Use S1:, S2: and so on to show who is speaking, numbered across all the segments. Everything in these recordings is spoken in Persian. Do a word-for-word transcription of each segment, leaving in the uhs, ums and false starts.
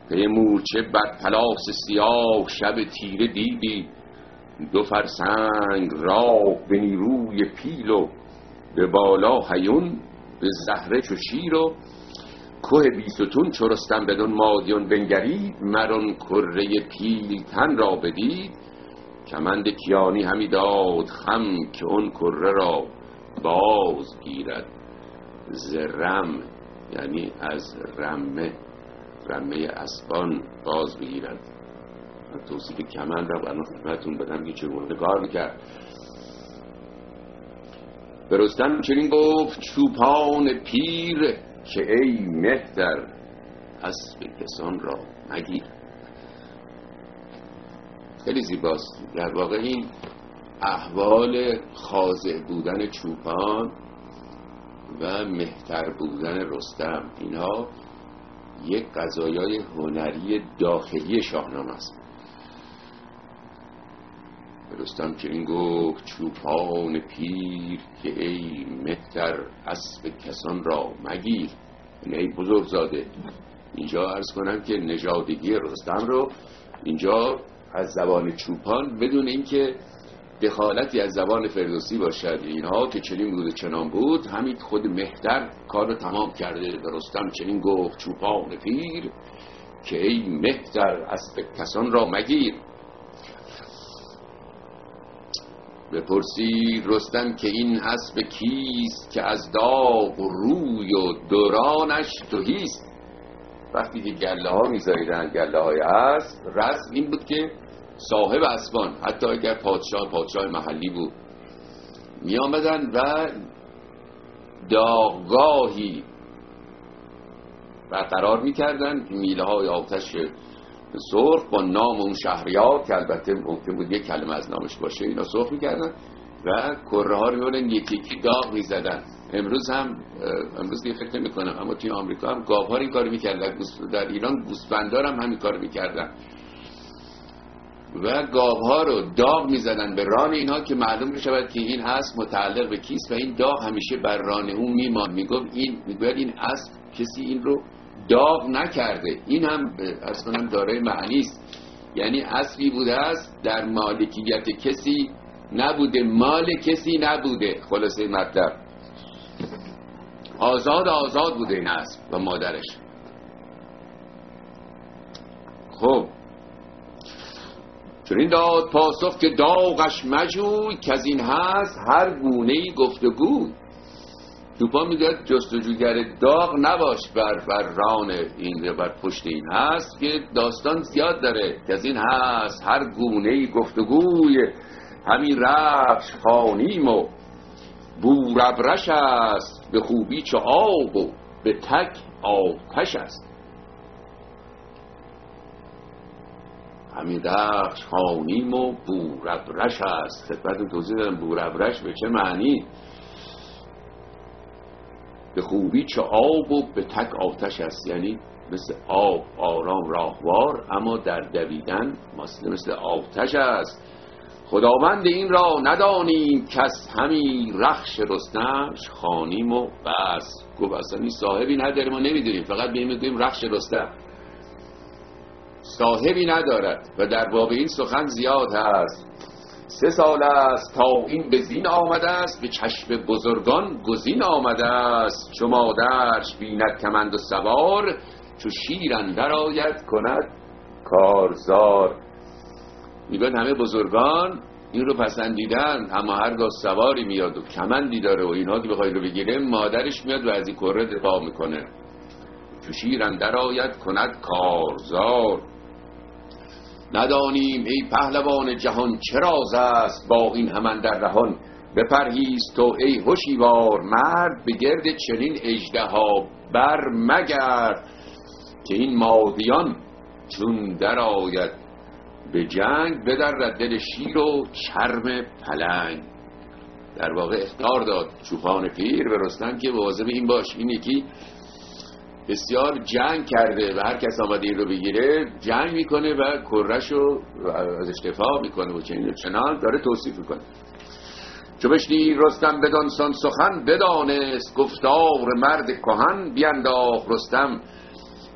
S1: پی مورچه بر پلاس سیاه شب تیره دیدی، دو فرسنگ راه به نیروی پیل و به بالا هیون به زهره چو شیر و کوه بیستون چو رستم بدون مادیون بنگرید، مرون کره پیلتن را بدید، کمند کیانی همی داد خم که اون کره را باز گیرد ز رم، یعنی از رمه رمه اسبان باز بگیرد. توصیف کمند را برای خدمتتون بدم که چگونه کار میکرد. به رستم چنین گفت چوپان پیر که ای مهتر اسب کسان را مگیر. خیلی زیباست. در واقع این احوال خاضع بودن چوپان و مهتر بودن رستم، اینها یک قضایای هنری داخلی شاهنامه است. رستم چنین گفت چوپان پیر که ای مهتر اسب کسان را مگیر، یعنی ای بزرگزاده. اینجا عرض کنم که نژادگی رستم رو اینجا از زبان چوپان بدون اینکه دخالتی از زبان فردوسی باشد، اینها که چنین بود چنان بود، همین خود مهتر کار رو تمام کرده. و رستم چنین گفت چوپان پیر که ای مهتر اسب کسان را مگیر. بپرسی رستم که این اسب کیست، که از داغ و روی و دورانش تهیست. وقتی که گله ها می‌زاییدن، گله های اسب، رسم این بود که صاحب اسبان، حتی اگر پادشاه پادشاه محلی بود، می آمدن و داغگاهی برقرار می کردن، میله های آتش سرخ با نام اون شهریار که البته ممکن بود یک کلمه از نامش باشه، اینا سرخ می کردن و کره ها رو می بودن یکی یکی داغ می زدن. امروز هم امروز دیگه فکر نمی کنم، اما توی آمریکا هم گاو ها این کار می کردن، در ایران گوسفندار هم همین کار می کردن و گاوها رو داغ میزدن به ران اینها که معلوم بشود که این اسب متعلق به کیست و این داغ همیشه بر ران اون میمان. میگفت این میگوید این اسب کسی این رو داغ نکرده. این هم اصلا دارای معنی است، یعنی اسبی بوده است در مالکیت کسی نبوده، مال کسی نبوده. خلاصه مطلب آزاد آزاد بوده این اسب و مادرش. خب چون این داد پاسخ که داغش مجوی، که از این هست هر گونه‌ای گفتگو. چوپان میگه جستجوگر داغ نباش بر بر ران این، بر پشت این هست که داستان زیاد داره، که از این هست هر گونه‌ای گفتگوی. همین رفش خانیم و بورابرش است، به خوبی چو آب و به تک آتش است. همین رخش خانیم و بورابرش است. خدمتتون توضیح دادم بورابرش به چه معنی. به خوبی چه آب و به تک آتش است، یعنی مثل آب آرام راهوار، اما در دویدن مثل مثل آتش است. خداوند این را ندانیم کس، همی رخش رستمش خانیم و بس. گفت اصلا این صاحبی نداره، ما نمیدونیم، فقط بیم میگویم رخش رستم، صاحبی ندارد و در باب این سخن زیاد هست. سه سال است تا این به زین آمده است، به چشم بزرگان گزین آمده است. چو مادرش بیند کمند و سوار، چو شیر اندر آید کند کارزار. میگن همه بزرگان این رو پسندیدن، اما هرگاه سواری میاد و کمندی داره و اینها که بخواد رو بگیره، مادرش میاد و از این کره دفاع میکنه. چو شیر اندر آید کند کارزار. ندانیم ای پهلوان جهان چه راز است، با این همان در رهان بپرهیز تو ای هوشیوار مرد. به گرد چنین اژدها بر مگرد، که این مادیان چون در آید به جنگ، بدرد دل شیر و چرم پلنگ. در واقع اخطار داد چوپان پیر به رستم که مواظب این باش، این یکی بسیار جنگ کرده و هر کس آمده این رو بگیره جنگ میکنه و کرش رو ازش دفاع میکنه و چنین چنان داره توصیف میکنه. چو بشنید رستم بدانسان سخن، بدانست گفتار مرد کهن. بینداخت رستم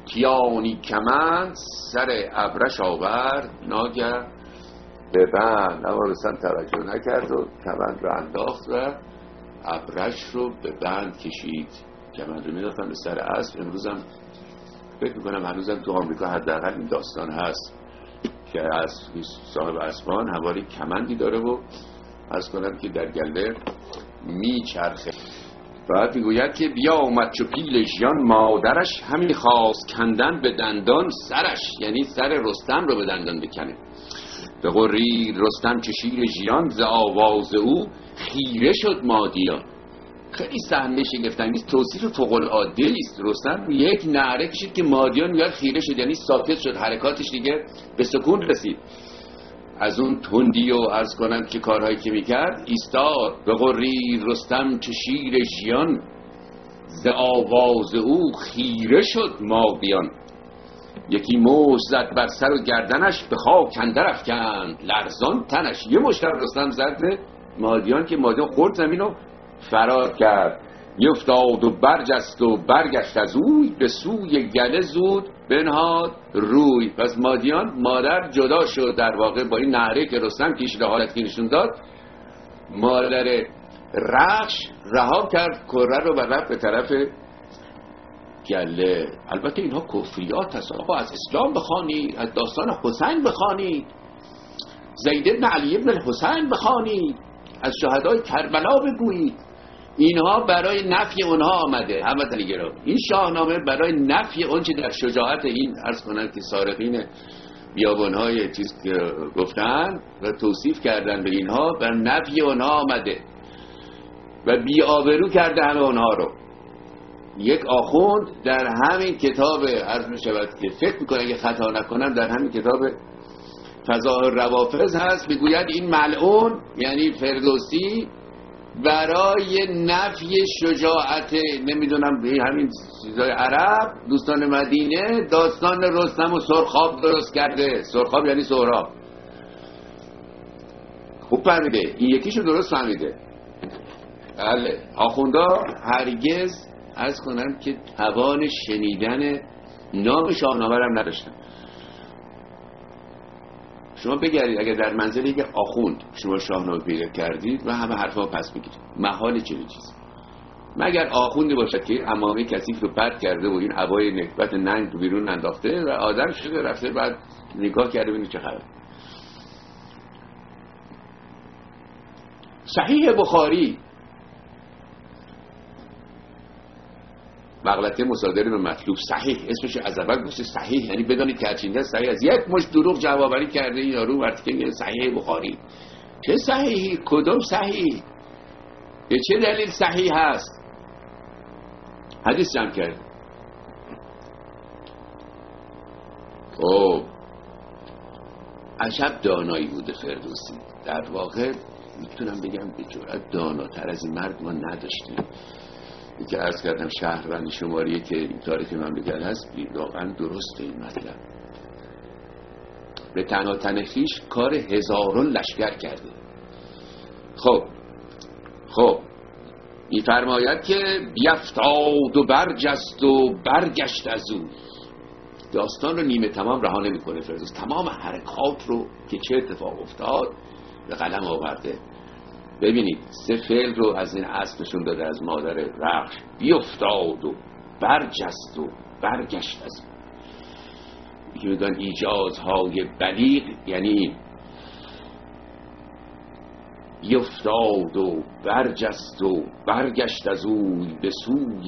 S1: کیانی کمند سر ابرش آورد ناگه به بند. اما رستم توجه نکرد و کمند رو انداخت و ابرش رو به بند کشید. کمند رو می‌انداختن به سر اسب. امروزم فکر میکنم هنوزم تو آمریکا حداقل این داستان هست که از صاحب اسبان حوالی کمندی داره و از کنم که در گله میچرخه. بعد میگوید که بیا اومد چو پیل ژیان مادرش، همی خواست کندن به دندان سرش، یعنی سر رستم رو به دندان بکنه. به غرید رستم چو شیر ژیان، ز آواز او خیره شد مادیان. خیلی صحنه شگفت‌انگیز، توصیف فوق العاده است. رستم یک نعره کشید که مادیان میاد خیره شد، یعنی ساکت شد، حرکاتش دیگه به سکون رسید. از اون تندی و عرض کنم که کارهایی که میکرد ایستاد. به غرید رستم چو شیر ژیان، ز آواز او خیره شد مادیان. یکی مشت زد بر سر و گردنش، به خاک اندر افکند لرزان تنش. یه مشت رستم زد به مادیان که مادیان خورد زمین و فرار کرد. یفتاد و برجست و برگشت از اوی، به سوی گله زود بنهاد روی. پس مادیان مادر جدا شد در واقع با این نعره که رستم کشید، حالت که نشون داد. مادر رخش رها کرد کره رو و رفت به طرف گله. البته اینها کفریات هست. آقا از اسلام بخوانید، از داستان حسین بخوانید، زید بن علی بن الحسین بخوانید، از شهدای کربلا بگویید. اینها برای نفی اونها آمده. هموطنی گرامی، این شاهنامه برای نفی اون چه در شجاعت این عرض کنن که سارقین بیابانهای چیز گفتن و توصیف کردن به اینها، بر نفی اونها آمده و بی‌آبرو کرده همه اونها رو. یک آخوند در همین کتاب عرض می شود که فکر میکنه اگه خطا نکنم در همین کتاب فضائل روافض هست، میگوید این ملعون یعنی فردوسی برای نفی شجاعت نمیدونم همین چیزای عرب دوستان مدینه داستان رستم و سرخاب درست کرده. سرخاب یعنی سهراب. خوب فهمیده، این یکیشو درست فهمیده. بله، آخوندا هرگز عرض کنم که توان شنیدن نام شاهنامه هم نداشتن. شما بگردید اگر در منزل یک آخوند شما شاهنامه پیدا کردید و همه حرفا پس بگیرید، محال چنین چیزی. مگر آخوندی باشد که عمامه کثیف رو پرت کرده و این عبای نکبت ننگ رو بیرون انداخته و آدم شده رفته بعد نگاه کرده ببینید چه خبره. صحیح بخاری مغلطه مصادره به مطلوب، صحیح اسمش از اول گفته صحیح، یعنی بدانید که هرچینده صحیح از یک مش دروغ جوابری کرده این یارو وقتی که میگه صحیح بخاری. چه صحیحی؟ کدوم صحیح؟ به چه دلیل صحیح هست؟ حدیث جمع کرد. خب عجب دانایی بوده فردوسی. در واقع میتونم بگم به جرأت داناتر از این مرد ما نداشتیم. که عرض کردم شهروند شماریه که این تاریخ مملکت هست واقعا درسته. این مطلب به تنها تنخیش کار هزاران لشکر کرده. خب خب می‌فرماید که بیفتاد و برجست و برگشت از او. داستان رو نیمه تمام رها نمی‌کنه فردوسی، تمام حرکات رو که چه اتفاق افتاد به قلم آورده. ببینید سه فعل رو از این اسب نشون داده از مادر رخش. بیفتاد و برجست و برگشت از این که میدونن ایجازهای بلیغ یعنی این. بیفتاد و برجست و برگشت از اوی، به سوی